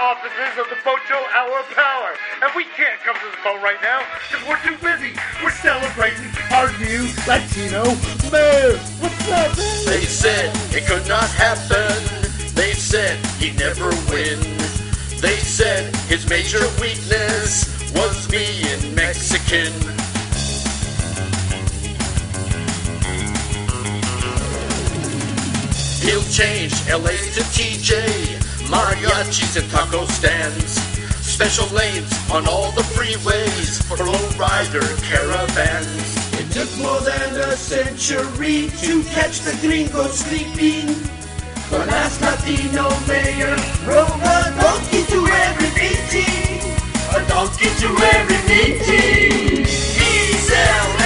offices of the Bocho Hour Power. And we can't come to the phone right now because we're too busy. We're celebrating our new Latino mayor. What's up, man? They said it could not happen. They said he'd never win. They said his major weakness was being Mexican. He'll change LA to TJ, mariachis and taco stands, special lanes on all the freeways for lowrider caravans. It took more than a century to catch the gringo sleeping. The last Latino mayor rode a donkey to every meeting. A donkey to every meeting. He's LA.